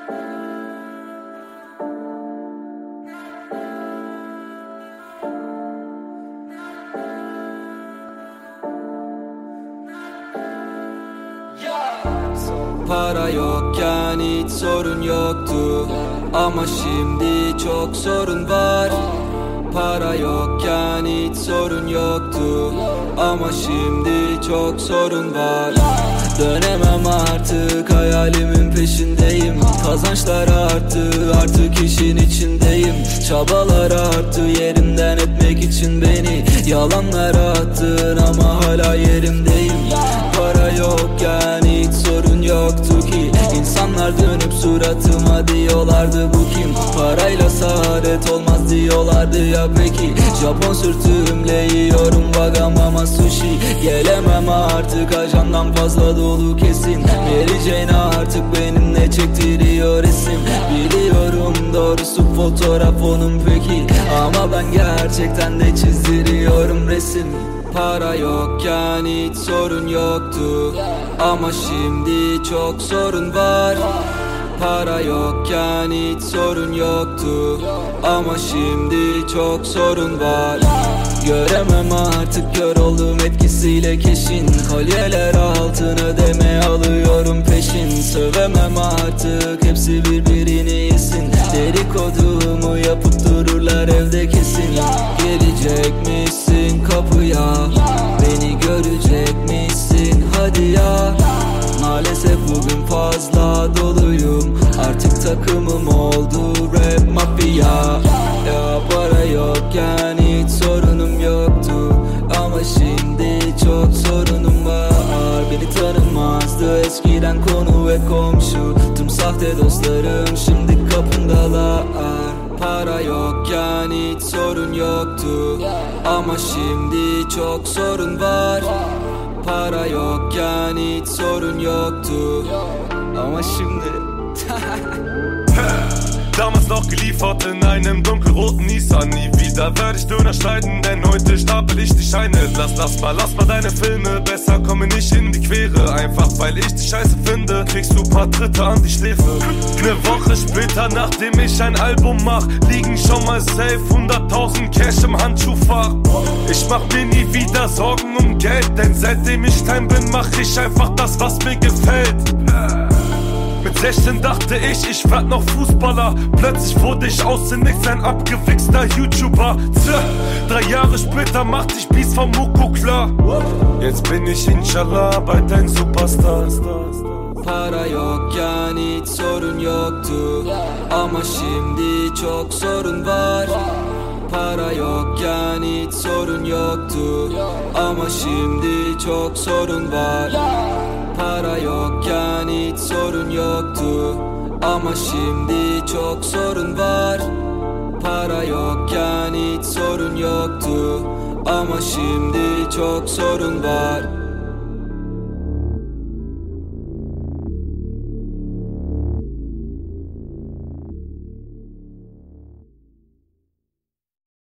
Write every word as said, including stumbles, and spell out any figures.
Para yokken hiç sorun yoktu, ama şimdi çok sorun var. Para yokken hiç sorun yoktu, ama şimdi çok sorun var. Dönemem artık, hayalimin peşindeyim. Kazançlar arttı, artık işin içindeyim. Çabalar arttı, yerimden etmek için beni. Yalanlar attın ama hala yerimdeyim. Para yokken hiç sorun yoktu ki. İnsanlar dönüp suratıma diyorlardı bu kim? Parayla saadet olmaz diyorlardı ya peki. Japon sürtüğümle yiyorum Wagamama sushi. Gelemem artık, ajandan fazla dolu kesin. Mary Jane artık benimle çektiriyor resim. Biliyorum doğrusu fotoğraf onun peki, ama ben gerçekten de çizdiriyorum resim. Para yokken hiç sorun yoktu, ama şimdi çok sorun var. Para yokken hiç sorun yoktu, ama şimdi çok sorun var. Göremem artık, kör oldum etkisiyle keşin. Kolyeler altın ödeme alıyorum peşin. Sövemem artık, hepsi birbirini yesin. Dedikodumu yapıp dururlar evde kesin. Gelecek misin kapıya, beni görecek misin hadi ya. Maalesef bugün fazla doluyum, artık takımım oldu rap mafya. Ya para yokken hiç sorunum yoktu, ama şimdi çok sorunum var. Beni tanımazdı eskiden konu ve komşu. Tüm sahte dostlarım şimdi kapındalar. Para yokken hiç sorun yoktu, ama şimdi çok sorun var. Para yokken hiç sorun yoktu, ama şimdi Damals noch geliefert in einem dunkelroten Nissan. Nie wieder werde ich Döner schneiden, denn heute stapel ich die Scheine. Lass, lass mal, lass mal deine Filme, besser komme nicht in die Quere. Einfach weil ich die Scheiße finde, kriegst du paar Tritte an die Schläfe. Ne Woche später, nachdem ich ein Album mach, liegen schon mal safe hunderttausend Cash im Handschuhfach. Ich mach mir nie wieder Sorgen um Geld, denn seitdem ich klein bin, mach ich einfach das, was mir gefällt. Mit sechzehn dachte ich, ich werd noch Fußballer. Plötzlich wurde ich aus dem Nix ein abgewichster YouTuber. Tja, drei Jahre später machte ich Beats vom Moko klar. Jetzt bin ich inshallah bei dein Superstar. Para yokken hiç sorun yoktu, ama şimdi çok sorun var. Para yokken hiç sorun yoktu, ama şimdi çok sorun var. Para yokken hiç sorun yoktu, ama şimdi çok sorun var. Para yokken hiç sorun yoktu, ama şimdi çok sorun var.